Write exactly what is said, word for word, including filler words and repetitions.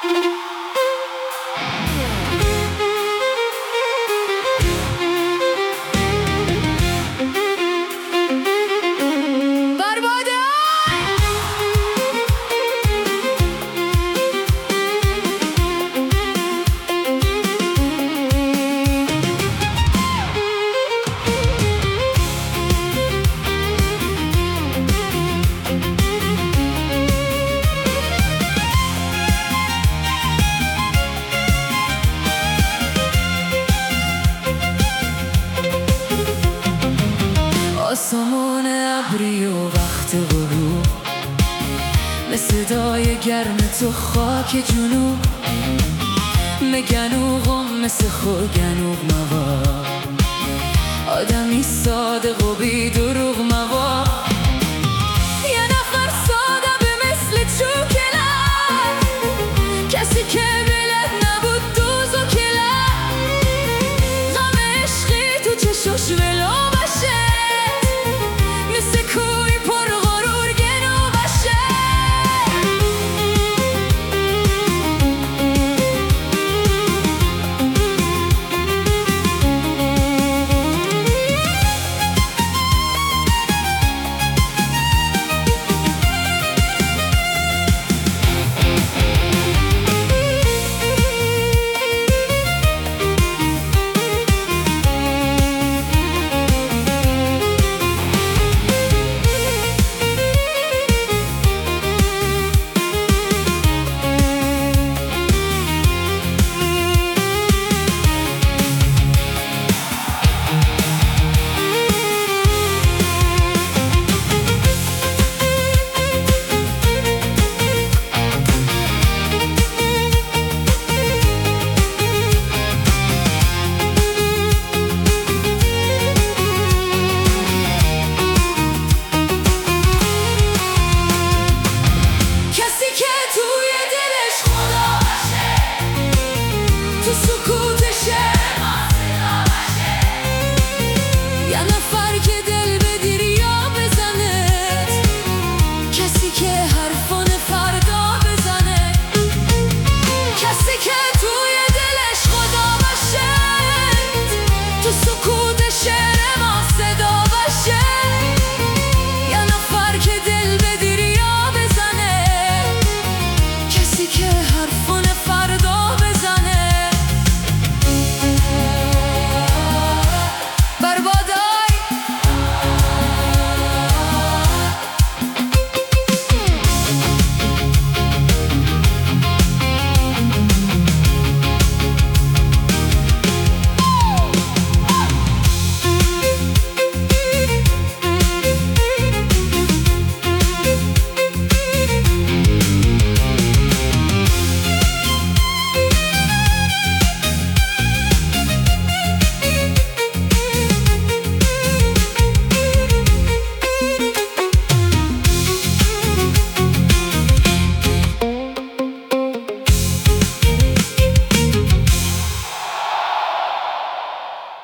آسمان ابری و وقت غروب، مثل صدای گرم تو خاک جنوب، مگنوغم مثل خورگنوغ موا، آدمی صادق و بی دروغ موا. یه نفر ساده مثل چوکلم، کسی که بلد نبود دوز و کلم، غم عشقی تو چشاش ولو بشه، مثل کوی پر غرور گنو بشه. حرفون